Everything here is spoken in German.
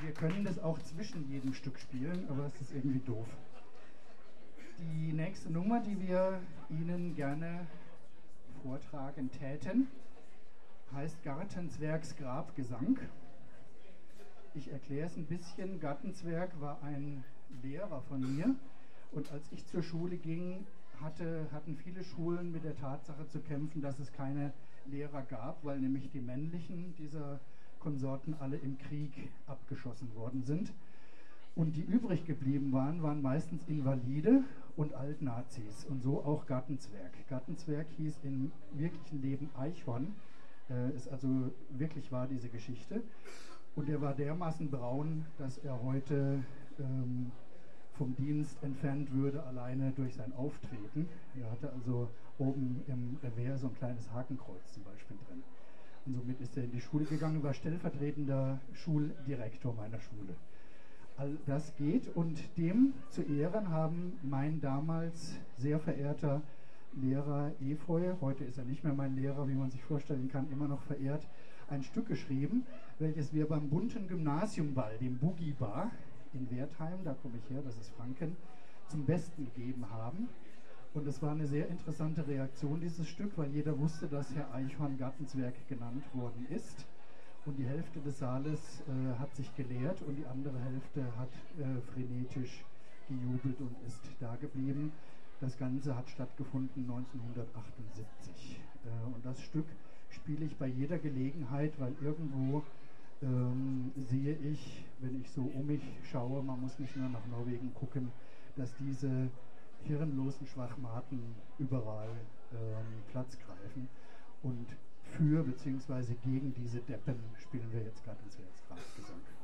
Wir können das auch zwischen jedem Stück spielen, aber es ist irgendwie doof. Die nächste Nummer, die wir Ihnen gerne vortragen täten, heißt Gartenzwergs Grabgesang. Ich erkläre es ein bisschen. Gartenzwerg war ein Lehrer von mir und als ich zur Schule ging, hatten viele Schulen mit der Tatsache zu kämpfen, dass es keine Lehrer gab, weil nämlich die männlichen dieser Konsorten alle im Krieg abgeschossen worden sind. Und die übrig geblieben waren meistens Invalide und Altnazis und so auch Gartenzwerg. Gartenzwerg hieß im wirklichen Leben Eichhorn, ist also wirklich wahr diese Geschichte. Und er war dermaßen braun, dass er heute vom Dienst entfernt würde, alleine durch sein Auftreten. Er hatte also oben im Revers so ein kleines Hakenkreuz zum Beispiel drin. Und somit ist er in die Schule gegangen, war stellvertretender Schuldirektor meiner Schule. All das geht und dem zu Ehren haben mein damals sehr verehrter Lehrer Efeu, heute ist er nicht mehr mein Lehrer, wie man sich vorstellen kann, immer noch verehrt, ein Stück geschrieben, welches wir beim bunten Gymnasiumball, dem Boogie Bar in Wertheim, da komme ich her, das ist Franken, zum Besten gegeben haben. Und es war eine sehr interessante Reaktion, dieses Stück, weil jeder wusste, dass Herr Eichhorn Gartenzwerg genannt worden ist. Und die Hälfte des Saales hat sich geleert und die andere Hälfte hat frenetisch gejubelt und ist da geblieben. Das Ganze hat stattgefunden 1978. Und das Stück spiele ich bei jeder Gelegenheit, weil irgendwo sehe ich, wenn ich so um mich schaue, man muss nicht nur nach Norwegen gucken, dass diese hirnlosen Schwachmaten überall Platz greifen. Und für bzw. gegen diese Deppen spielen wir jetzt Gartenzwergs Grabgesang.